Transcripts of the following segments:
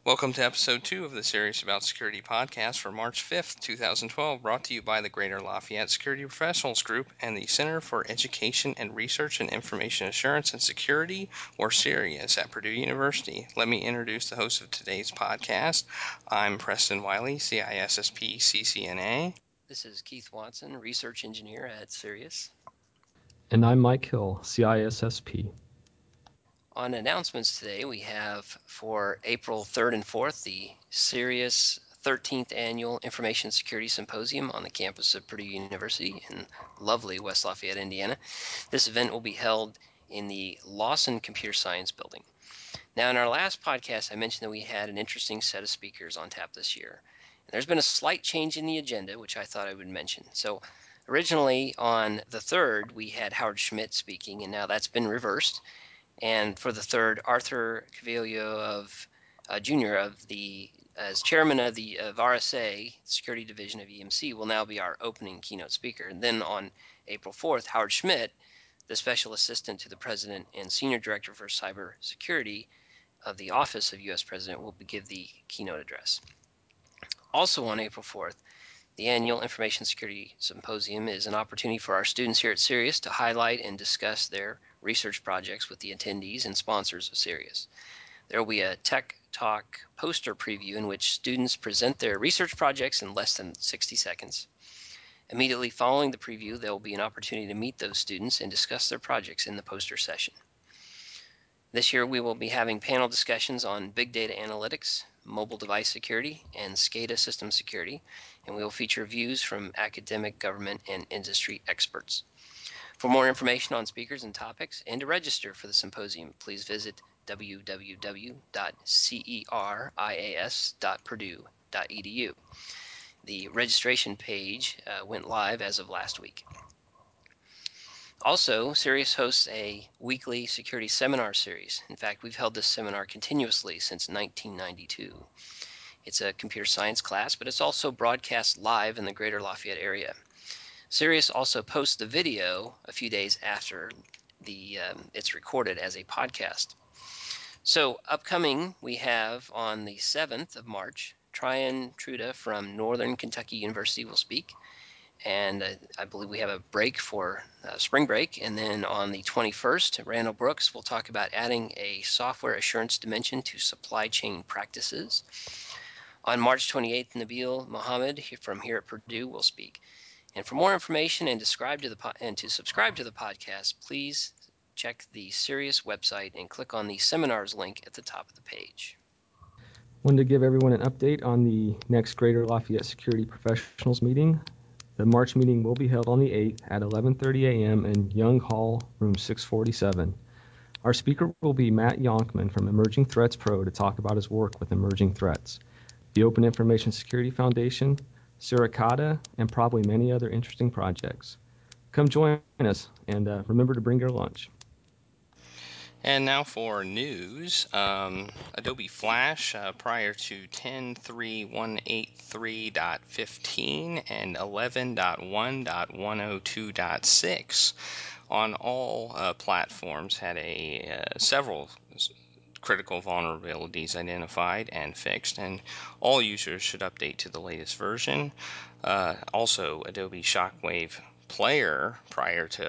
Welcome to episode 2 of the Serious About Security podcast for March 5th, 2012, brought to you by the Greater Lafayette Security Professionals Group and the Center for Education and Research in Information Assurance and Security, or CERIAS, at Purdue University. Let me introduce the host of today's podcast. I'm Preston Wiley, CISSP CCNA. This is Keith Watson, Research Engineer at CERIAS. And I'm Mike Hill, CISSP. On announcements today, we have for April 3rd and 4th the CERIAS 13th Annual Information Security Symposium on the campus of Purdue University in lovely West Lafayette, Indiana. This event will be held in the Lawson Computer Science Building. Now, in our last podcast, I mentioned that we had an interesting set of speakers on tap this year. And there's been a slight change in the agenda, which I thought I would mention. So, originally on the 3rd, we had Howard Schmidt speaking, and now that's been reversed. And for the 3rd, Arthur Cavillio Jr. as chairman of the RSA Security Division of EMC will now be our opening keynote speaker. And then on April 4th, Howard Schmidt, the special assistant to the president and senior director for cybersecurity of the Office of U.S. President, will give the keynote address. Also on April 4th, the annual Information Security Symposium is an opportunity for our students here at CERIAS to highlight and discuss their research projects with the attendees and sponsors of CERIAS. There will be a Tech Talk poster preview in which students present their research projects in less than 60 seconds. Immediately following the preview, there will be an opportunity to meet those students and discuss their projects in the poster session. This year, we will be having panel discussions on big data analytics, mobile device security, and SCADA system security, and we will feature views from academic, government, and industry experts. For more information on speakers and topics, and to register for the symposium, please visit www.cerias.purdue.edu. The registration page went live as of last week. Also, CERIAS hosts a weekly security seminar series. In fact, we've held this seminar continuously since 1992. It's a computer science class, but it's also broadcast live in the greater Lafayette area. CERIAS also posts the video a few days after it's recorded as a podcast. So upcoming, we have on the 7th of March, Tryon Truda from Northern Kentucky University will speak. And I believe we have a break for spring break. And then on the 21st, Randall Brooks will talk about adding a software assurance dimension to supply chain practices. On March 28th, Nabil Mohammed from here at Purdue will speak. And for more information and to subscribe to the podcast, please check the CERIAS website and click on the seminars link at the top of the page. Wanted to give everyone an update on the next Greater Lafayette Security Professionals meeting. The March meeting will be held on the 8th at 11:30 a.m. in Young Hall, room 647. Our speaker will be Matt Yonkman from Emerging Threats Pro to talk about his work with emerging threats, the Open Information Security Foundation, Suricata, and probably many other interesting projects. Come join us, and remember to bring your lunch. And now for news. Adobe Flash prior to 10.3.183.15 and 11.1.102.6 on all platforms had several critical vulnerabilities identified and fixed, and all users should update to the latest version. Also, Adobe Shockwave Player prior to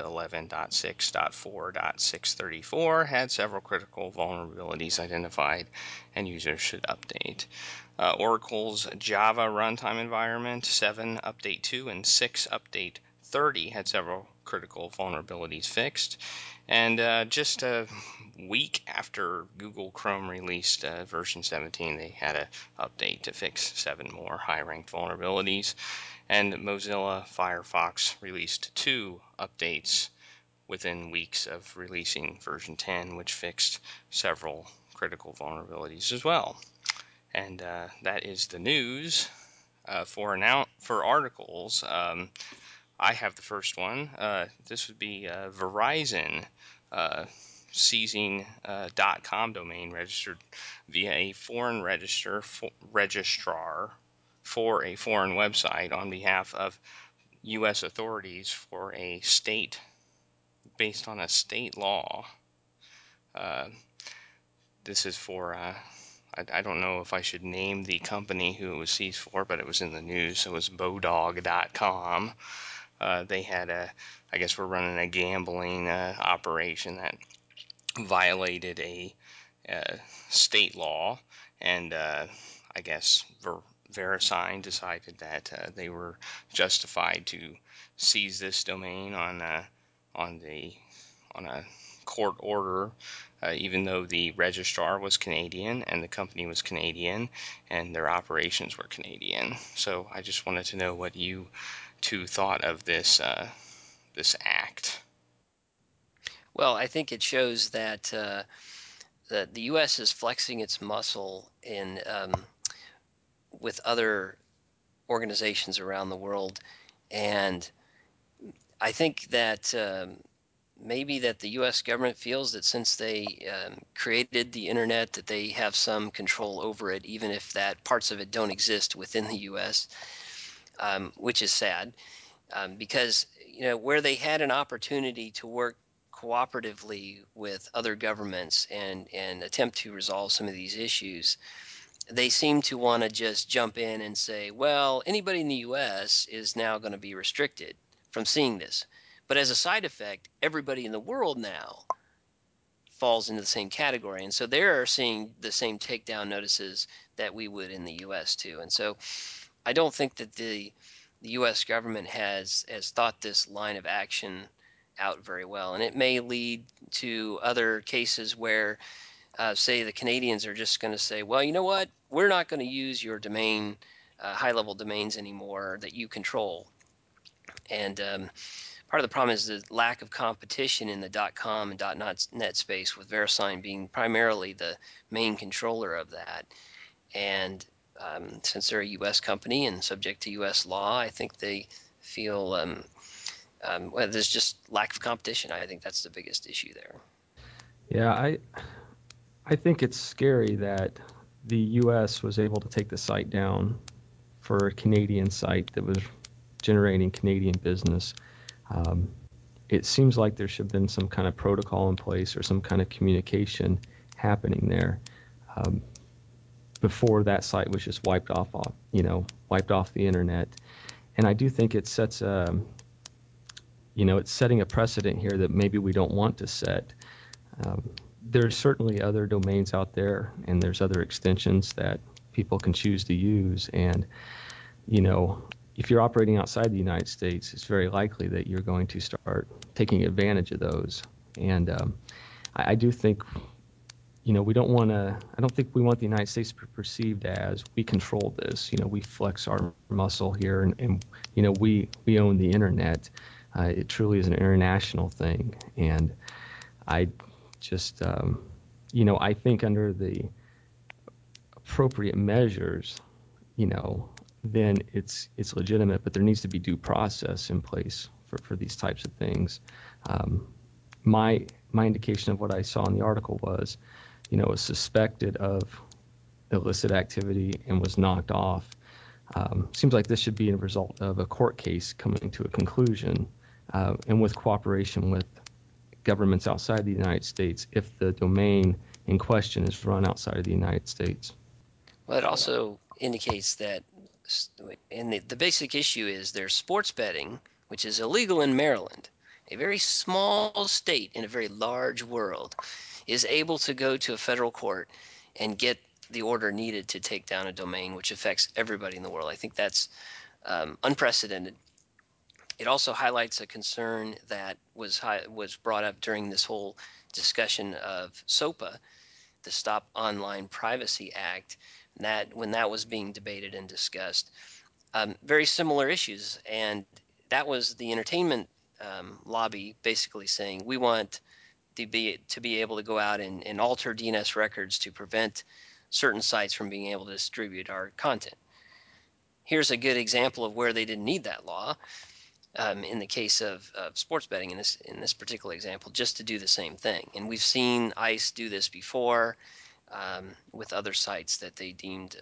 11.6.4.634 had several critical vulnerabilities identified, and users should update. Oracle's Java runtime environment 7 update 2 and 6 update 30 had several critical vulnerabilities fixed. And just a week after Google Chrome released version 17, they had an update to fix 7 more high-ranked vulnerabilities. And Mozilla Firefox released 2 updates within weeks of releasing version 10, which fixed several critical vulnerabilities as well. And that is the news. For articles, I have the first one. This would be Verizon seizing .com domain registered via a foreign registrar for a foreign website on behalf of U.S. authorities for a state, based on a state law. This is for I don't know if I should name the company who it was seized for, but it was in the news. So it was Bodog.com. They had I guess we're running a gambling operation that violated a state law, and I guess VeriSign decided that they were justified to seize this domain on the on a court order, even though the registrar was Canadian and the company was Canadian and their operations were Canadian. So I just wanted to know what you two thought of this act. Well, I think it shows that the U.S. is flexing its muscle in with other organizations around the world, and I think that maybe that the U.S. government feels that since they created the internet, that they have some control over it, even if that parts of it don't exist within the U.S., which is sad, because where they had an opportunity to work cooperatively with other governments and attempt to resolve some of these issues, they seem to want to just jump in and say, well, anybody in the US is now going to be restricted from seeing this. But as a side effect, everybody in the world now falls into the same category. And so they're seeing the same takedown notices that we would in the US too. And so I don't think that the US government has thought this line of action out very well. And it may lead to other cases where say the Canadians are just going to say, well, you know what? We're not going to use your domain, high-level domains anymore that you control. And part of the problem is the lack of competition in the .com and .net space, with VeriSign being primarily the main controller of that. And since they're a U.S. company and subject to U.S. law, I think they feel well, there's just lack of competition. I think that's the biggest issue there. Yeah, I think it's scary that the U.S. was able to take the site down for a Canadian site that was generating Canadian business. It seems like there should have been some kind of protocol in place or some kind of communication happening there before that site was just wiped off the internet. And I do think it sets it's setting a precedent here that maybe we don't want to set. There's certainly other domains out there, and there's other extensions that people can choose to use. And, if you're operating outside the United States, it's very likely that you're going to start taking advantage of those. And I do think, I don't think we want the United States to be perceived as we control this. We flex our muscle here and we own the internet. It truly is an international thing. And I just, I think under the appropriate measures, then it's legitimate, but there needs to be due process in place for these types of things. My indication of what I saw in the article was, was suspected of illicit activity and was knocked off. Seems like this should be a result of a court case coming to a conclusion, and with cooperation with governments outside the United States if the domain in question is run outside of the United States. Well, it also indicates that, and the basic issue is there's sports betting, which is illegal in Maryland. A very small state in a very large world is able to go to a federal court and get the order needed to take down a domain, which affects everybody in the world. I think that's unprecedented. It also highlights a concern that was brought up during this whole discussion of SOPA, the Stop Online Privacy Act, that when that was being debated and discussed, very similar issues. And that was the entertainment lobby basically saying, we want to be able to go out and alter DNS records to prevent certain sites from being able to distribute our content. Here's a good example of where they didn't need that law. In the case of sports betting, in this particular example, just to do the same thing. And we've seen ICE do this before with other sites that they deemed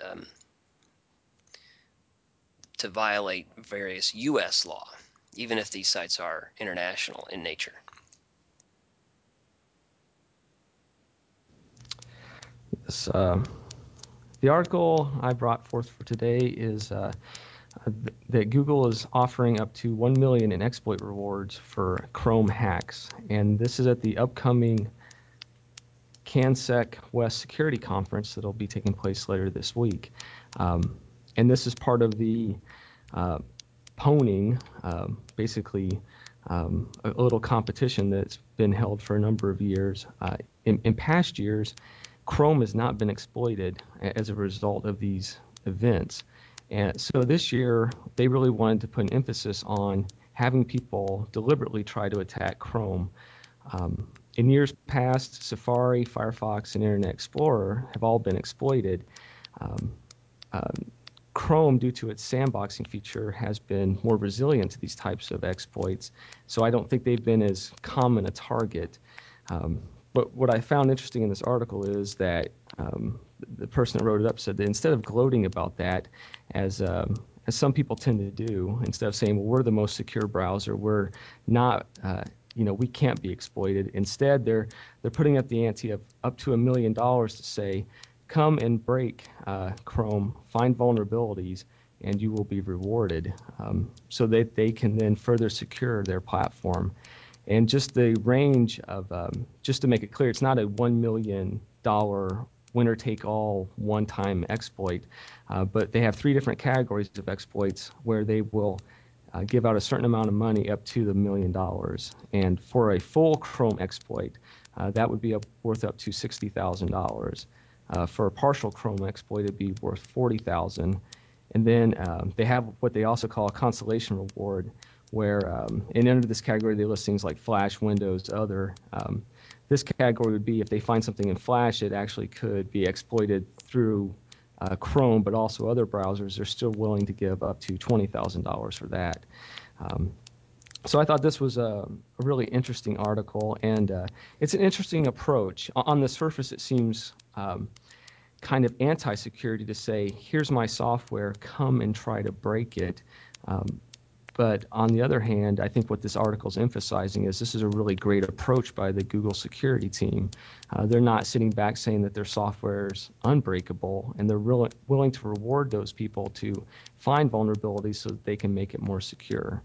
to violate various U.S. law, even if these sites are international in nature. Yes, The article I brought forth for today is that Google is offering up to 1 million in exploit rewards for Chrome hacks, and this is at the upcoming CanSec West Security Conference that'll be taking place later this week. And this is part of the Pwning, basically a little competition that's been held for a number of years. In past years, Chrome has not been exploited as a result of these events. And so this year, they really wanted to put an emphasis on having people deliberately try to attack Chrome. In years past, Safari, Firefox, and Internet Explorer have all been exploited. Chrome, due to its sandboxing feature, has been more resilient to these types of exploits, so I don't think they've been as common a target. But what I found interesting in this article is that the person that wrote it up said that instead of gloating about that, as some people tend to do, instead of saying, well, we're the most secure browser, we're not, we can't be exploited. Instead, they're putting up the ante of up to $1 million to say, come and break Chrome, find vulnerabilities, and you will be rewarded, so that they can then further secure their platform. And just the range of, just to make it clear, it's not a $1 million winner-take-all one-time exploit, but they have 3 different categories of exploits where they will give out a certain amount of money up to the $1 million. And for a full Chrome exploit, that would be worth up to $60,000. For a partial Chrome exploit, it'd be worth $40,000. And then they have what they also call a consolation reward, where and under this category they list things like Flash, Windows, other. This category would be if they find something in Flash, it actually could be exploited through Chrome, but also other browsers. They're still willing to give up to $20,000 for that. So I thought this was a really interesting article, and it's an interesting approach. On the surface, it seems kind of anti-security to say, here's my software, come and try to break it. But on the other hand, I think what this article is emphasizing is this is a really great approach by the Google security team. They're not sitting back saying that their software is unbreakable, and they're really willing to reward those people to find vulnerabilities so that they can make it more secure.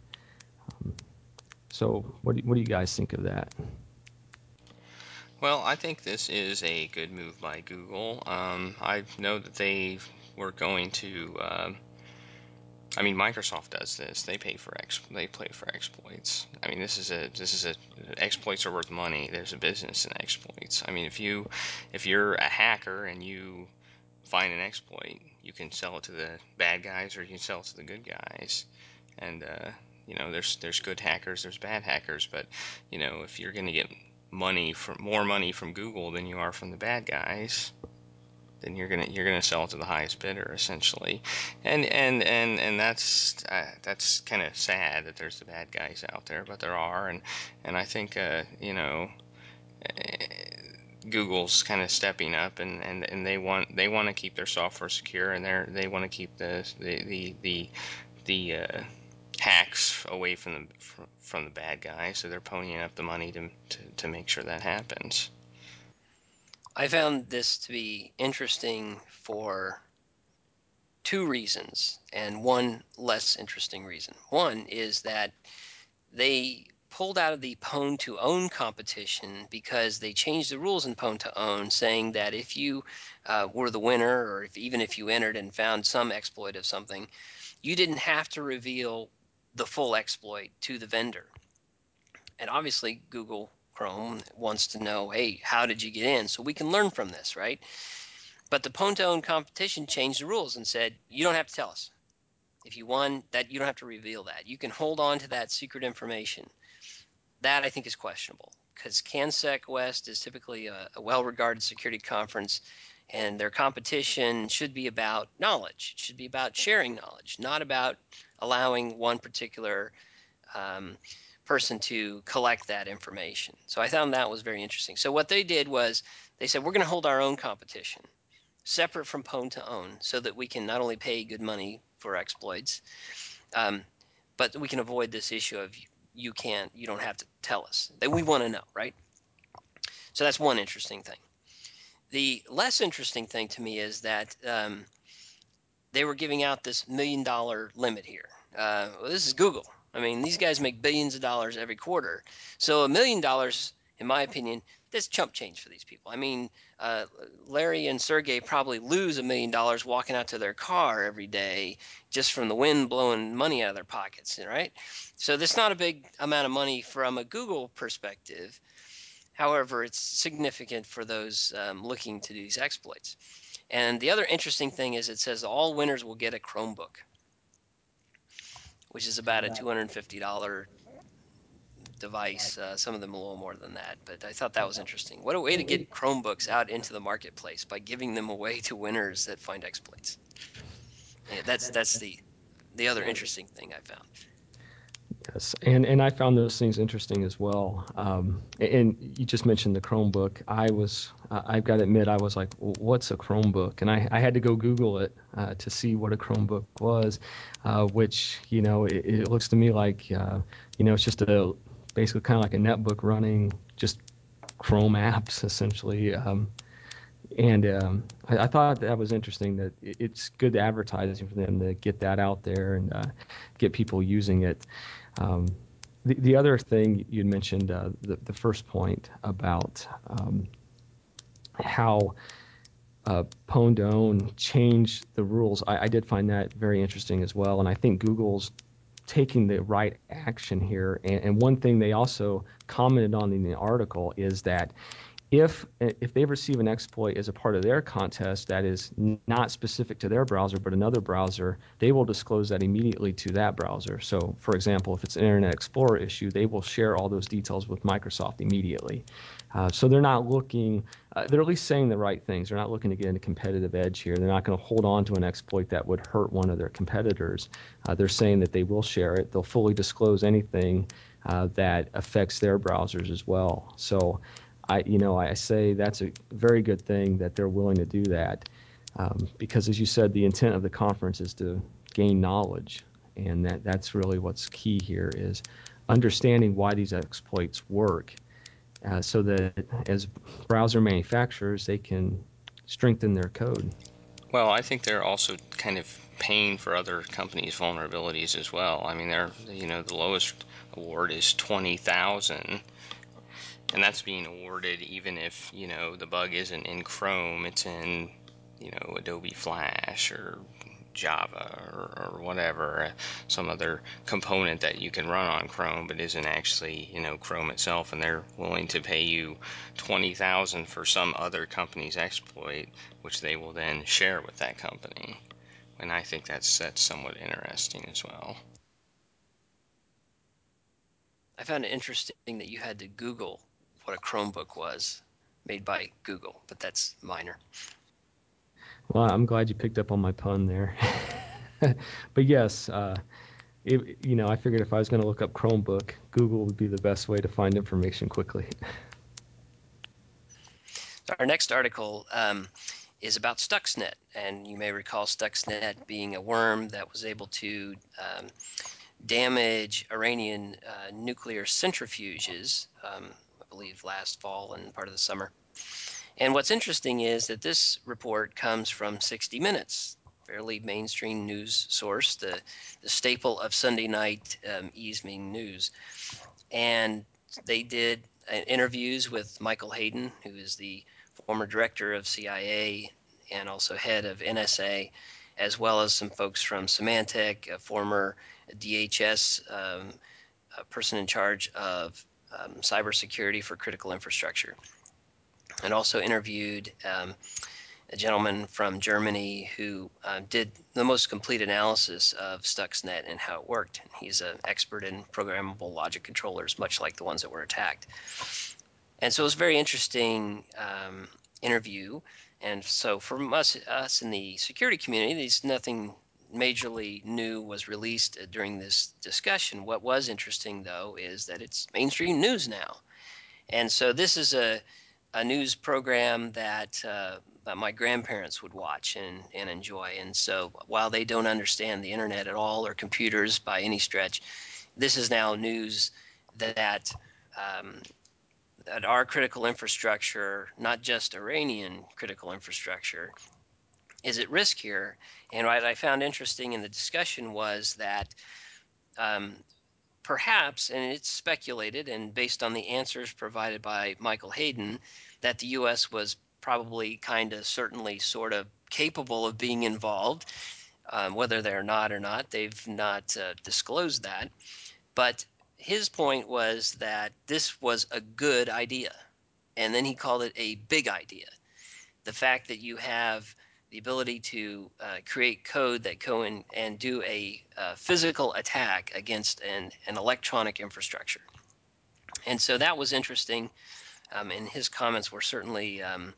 So what do you guys think of that? Well, I think this is a good move by Google. I know that they were going to. I mean, Microsoft does this. They pay for exploits. I mean, exploits are worth money. There's a business in exploits. I mean, if you're a hacker and you find an exploit, you can sell it to the bad guys or you can sell it to the good guys. And there's good hackers, there's bad hackers, but if you're going to get more money from Google than you are from the bad guys, then you're gonna sell it to the highest bidder, essentially. And that's kind of sad that there's the bad guys out there, but there are. And I think Google's kind of stepping up, and they want to keep their software secure, and they want to keep the hacks away from the bad guys, so they're ponying up the money to make sure that happens. I found this to be interesting for 2 reasons, and one less interesting reason. One is that they pulled out of the Pwn to Own competition because they changed the rules in Pwn to Own, saying that if you were the winner, or even if you entered and found some exploit of something, you didn't have to reveal the full exploit to the vendor. And obviously, Google Chrome wants to know, hey, how did you get in? So we can learn from this, right? But the Pwn to Own competition changed the rules and said, you don't have to tell us. If you won, that you don't have to reveal that. You can hold on to that secret information. That I think is questionable, because CanSec West is typically a well-regarded security conference, and their competition should be about knowledge. It should be about sharing knowledge, not about allowing one particular person to collect that information. So I found that was very interesting. So what they did was they said, we're going to hold our own competition separate from Pwn to Own, so that we can not only pay good money for exploits, but we can avoid this issue of you don't have to tell us. That we want to know, right? So that's one interesting thing. The less interesting thing to me is that they were giving out this $1 million limit here. Well, this is Google. I mean, these guys make billions of dollars every quarter. So $1 million, in my opinion, that's chump change for these people. I mean, Larry and Sergey probably lose $1 million walking out to their car every day just from the wind blowing money out of their pockets, right? So that's not a big amount of money from a Google perspective. However, it's significant for those looking to do these exploits. And the other interesting thing is it says all winners will get a Chromebook, which is about a $250 device. Some of them a little more than that, but I thought that was interesting. What a way to get Chromebooks out into the marketplace by giving them away to winners that find exploits. Yeah, that's the other interesting thing I found. Yes, and I found those things interesting as well. And you just mentioned the Chromebook. I've got to admit, I was like, "What's a Chromebook?" And I had to go Google it to see what a Chromebook was, which it looks to me like it's just basically kind of like a netbook running just Chrome apps essentially. I thought that was interesting that it's good advertising for them to get that out there and get people using it. The other thing you mentioned, the first point about how Pondone changed the rules, I did find that very interesting as well. And I think Google's taking the right action here. And one thing they also commented on in the article is that if they receive an exploit as a part of their contest that is not specific to their browser but another browser, they will disclose that immediately to that browser. So, for example, if it's an Internet Explorer issue, they will share all those details with Microsoft immediately. So they're not looking, they're at least saying the right things. They're not looking to get a competitive edge here. They're not going to hold on to an exploit that would hurt one of their competitors. They're saying that they will share it. They'll fully disclose anything that affects their browsers as well. So I say that's a very good thing that they're willing to do that, because, as you said, the intent of the conference is to gain knowledge, and that's really what's key here is understanding why these exploits work, so that as browser manufacturers, they can strengthen their code. Well, I think they're also kind of paying for other companies' vulnerabilities as well. I mean, the lowest award is 20,000. And that's being awarded even if, the bug isn't in Chrome, it's in, Adobe Flash or Java or whatever, some other component that you can run on Chrome but isn't actually, Chrome itself, and they're willing to pay you 20,000 for some other company's exploit, which they will then share with that company. And I think that's somewhat interesting as well. I found it interesting that you had to Google what a Chromebook was made by Google, but that's minor. Well, I'm glad you picked up on my pun there. But yes, I figured if I was going to look up Chromebook, Google would be the best way to find information quickly. Our next article is about Stuxnet, and you may recall Stuxnet being a worm that was able to damage Iranian nuclear centrifuges, I believe last fall and part of the summer. And what's interesting is that this report comes from 60 Minutes, fairly mainstream news source, the staple of Sunday night evening news. And they did interviews with Michael Hayden, who is the former director of CIA and also head of NSA, as well as some folks from Symantec, a former DHS a person in charge of cybersecurity for critical infrastructure, and also interviewed a gentleman from Germany who did the most complete analysis of Stuxnet and how it worked. He's an expert in programmable logic controllers, much like the ones that were attacked. And so it was a very interesting interview. And so from us in the security community, there's nothing majorly new was released during this discussion. What was interesting, though, is that it's mainstream news now. And so this is a news program that my grandparents would watch and enjoy. And so while they don't understand the internet at all or computers by any stretch, this is now news that that our critical infrastructure, not just Iranian critical infrastructure, is at risk here. And what I found interesting in the discussion was that perhaps, and it's speculated and based on the answers provided by Michael Hayden, that the U.S. was probably kind of certainly sort of capable of being involved. Whether they're not or not, they've not disclosed that. But his point was that this was a good idea. And then he called it a big idea. The fact that you have the ability to create code that go in and do a physical attack against an electronic infrastructure. And so that was interesting. And his comments were certainly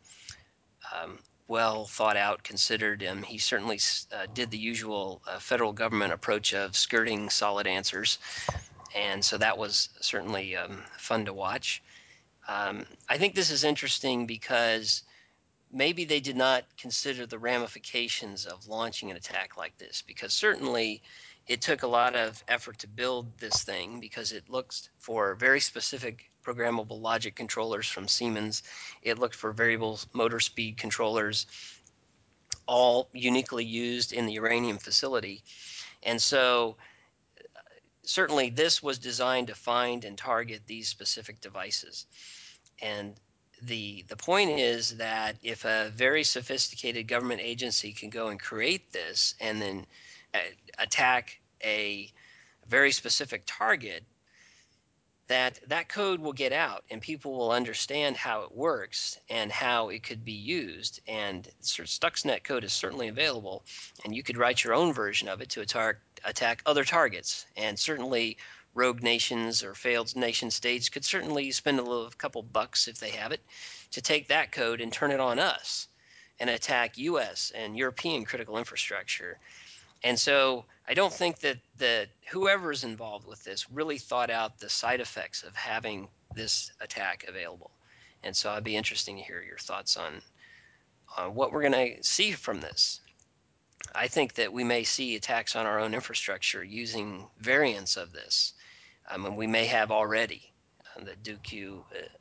well thought out, considered. He certainly did the usual federal government approach of skirting solid answers. And so that was certainly fun to watch. I think this is interesting because maybe they did not consider the ramifications of launching an attack like this, because certainly it took a lot of effort to build this thing because it looks for very specific programmable logic controllers from Siemens. It looked for variable motor speed controllers, all uniquely used in the Iranian facility. And so certainly this was designed to find and target these specific devices. And the point is that if a very sophisticated government agency can go and create this and then attack a very specific target, that code will get out and people will understand how it works and how it could be used. And Stuxnet code is certainly available, and you could write your own version of it to attack other targets. And certainly rogue nations or failed nation states could certainly spend a couple bucks if they have it to take that code and turn it on us and attack US and European critical infrastructure. And so I don't think that whoever is involved with this really thought out the side effects of having this attack available. And so I'd be interesting to hear your thoughts on what we're going to see from this. I think that we may see attacks on our own infrastructure using variants of this. And we may have already, the DQ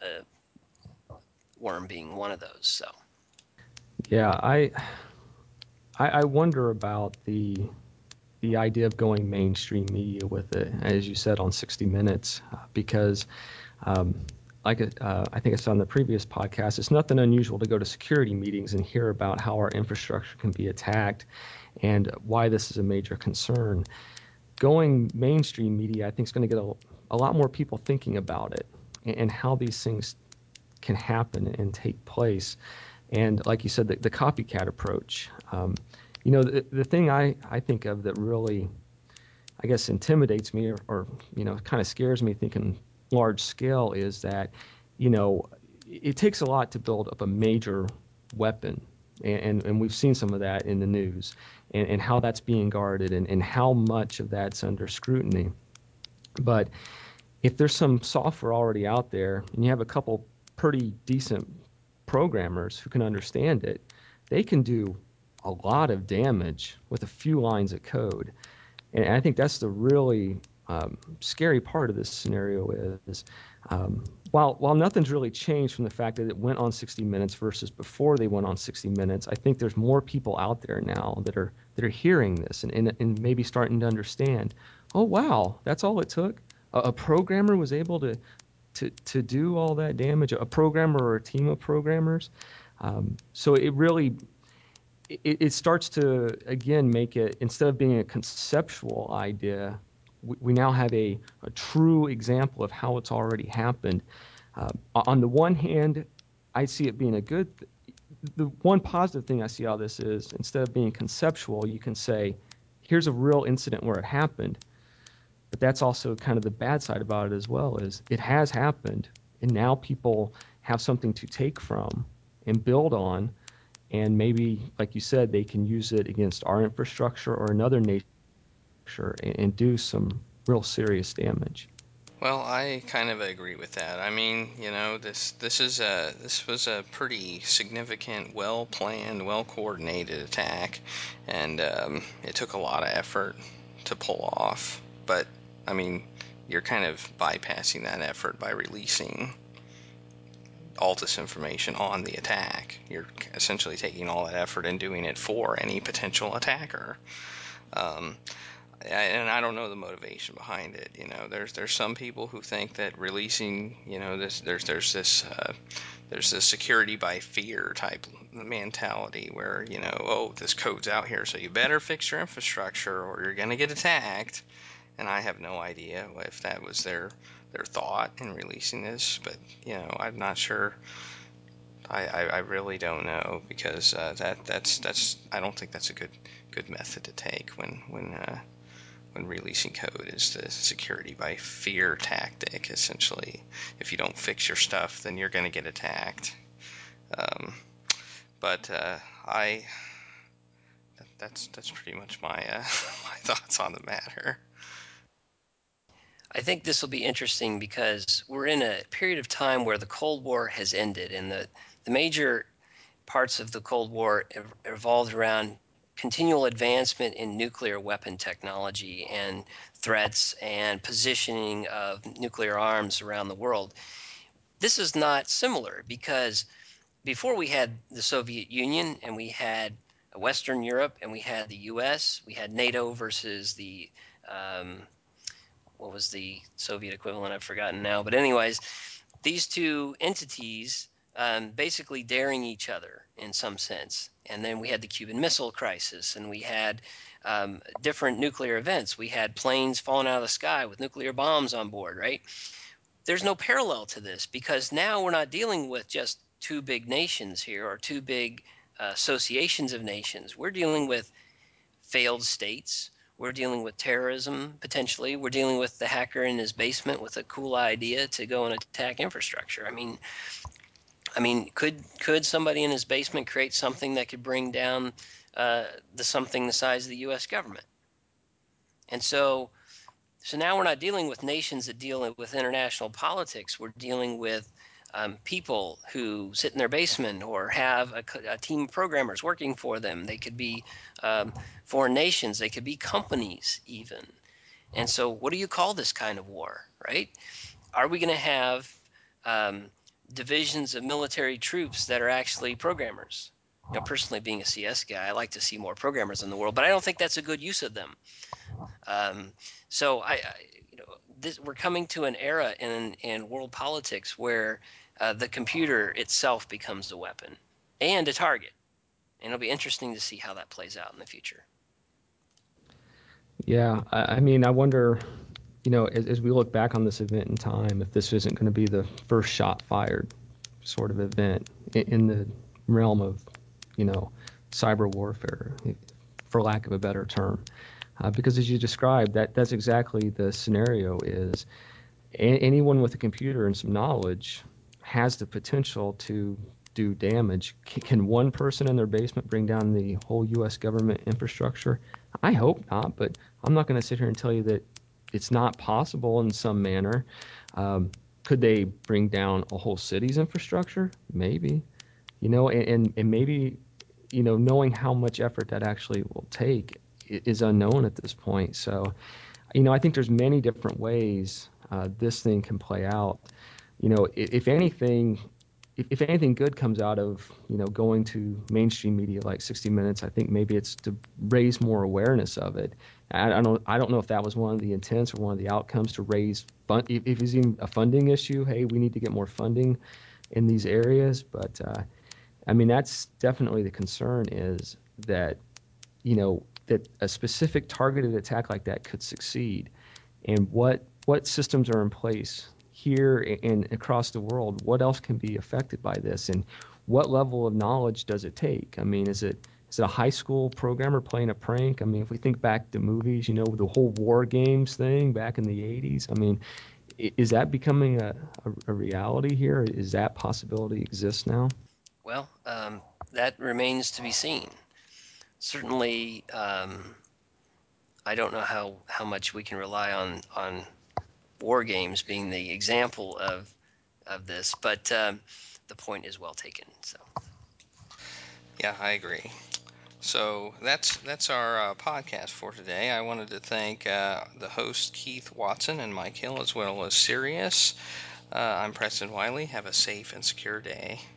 worm being one of those. So Yeah, I wonder about the idea of going mainstream media with it, as you said on 60 Minutes, because um, I think I saw in the previous podcast, it's nothing unusual to go to security meetings and hear about how our infrastructure can be attacked and why this is a major concern. Going mainstream media, I think, is going to get a lot more people thinking about it and how these things can happen and take place. And like you said, the copycat approach. The thing I think of that really, I guess, intimidates me or kind of scares me thinking large scale is that, it takes a lot to build up a major weapon. And we've seen some of that in the news and how that's being guarded and how much of that's under scrutiny. But if there's some software already out there and you have a couple pretty decent programmers who can understand it, they can do a lot of damage with a few lines of code. And I think that's the really scary part of this scenario is while nothing's really changed from the fact that it went on 60 Minutes versus before they went on 60 Minutes, I think there's more people out there now that are hearing this and maybe starting to understand. Oh wow, that's all it took. A programmer was able to do all that damage. A programmer or a team of programmers. So it really it starts to again make it, instead of being a conceptual idea, we now have a true example of how it's already happened. On the one hand, I see it being the one positive thing I see out of this is instead of being conceptual, you can say, here's a real incident where it happened. But that's also kind of the bad side about it as well, is it has happened, and now people have something to take from and build on, and maybe, like you said, they can use it against our infrastructure or another nation and do some real serious damage. Well, I kind of agree with that. I mean, this was a pretty significant, well planned, well coordinated attack, and it took a lot of effort to pull off. But I mean, you're kind of bypassing that effort by releasing all this information on the attack. You're essentially taking all that effort and doing it for any potential attacker. And I don't know the motivation behind it. There's some people who think that releasing, there's this security by fear type mentality where, oh, this code's out here, so you better fix your infrastructure or you're going to get attacked. And I have no idea if that was their thought in releasing this, but I'm not sure. I really don't know, because that's I don't think that's a good method to take when releasing code, is the security by fear tactic. Essentially, if you don't fix your stuff, then you're going to get attacked. But that's pretty much my my thoughts on the matter. I think this will be interesting because we're in a period of time where the Cold War has ended, and the major parts of the Cold War revolved around continual advancement in nuclear weapon technology and threats and positioning of nuclear arms around the world. This is not similar, because before we had the Soviet Union and we had Western Europe and we had the US, we had NATO versus the what was the Soviet equivalent? I've forgotten now. But anyways, these two entities basically daring each other in some sense. And then we had the Cuban Missile Crisis, and we had different nuclear events. We had planes falling out of the sky with nuclear bombs on board, right? There's no parallel to this, because now we're not dealing with just two big nations here, or two big associations of nations. We're dealing with failed states. We're dealing with terrorism, potentially. We're dealing with the hacker in his basement with a cool idea to go and attack infrastructure. Could somebody in his basement create something that could bring down something the size of the U.S. government? And so now we're not dealing with nations that deal with international politics. We're dealing with people who sit in their basement or have a team of programmers working for them. They could be foreign nations. They could be companies even. And so what do you call this kind of war, right? Are we going to have divisions of military troops that are actually programmers? Personally, being a CS guy, I like to see more programmers in the world, but I don't think that's a good use of them. So we're coming to an era in world politics where the computer itself becomes a weapon and a target, and it'll be interesting to see how that plays out in the future. Yeah, I wonder, as we look back on this event in time, if this isn't going to be the first shot fired sort of event in the realm of, cyber warfare, for lack of a better term. Because as you described, that's exactly the scenario is anyone with a computer and some knowledge has the potential to do damage. Can one person in their basement bring down the whole U.S. government infrastructure? I hope not, but I'm not going to sit here and tell you that it's not possible in some manner. Could they bring down a whole city's infrastructure? Maybe, and maybe, knowing how much effort that actually will take is unknown at this point. So, I think there's many different ways this thing can play out. If anything, if anything good comes out of going to mainstream media like 60 Minutes, I think maybe it's to raise more awareness of it. I don't know if that was one of the intents or one of the outcomes, to raise fund. If it's even a funding issue, hey, we need to get more funding in these areas. But that's definitely the concern, is that that a specific targeted attack like that could succeed, and what systems are in place here and across the world. What else can be affected by this, and what level of knowledge does it take? Is it a high school programmer playing a prank? If we think back to movies, the whole war games thing back in the 80s. Is that becoming a reality here? Is that possibility exist now? Well, that remains to be seen. Certainly, I don't know how much we can rely on war games being the example of this, but the point is well taken. So. Yeah, I agree. So that's our podcast for today. I wanted to thank the host Keith Watson and Mike Hill, as well as Sirius. I'm Preston Wiley. Have a safe and secure day.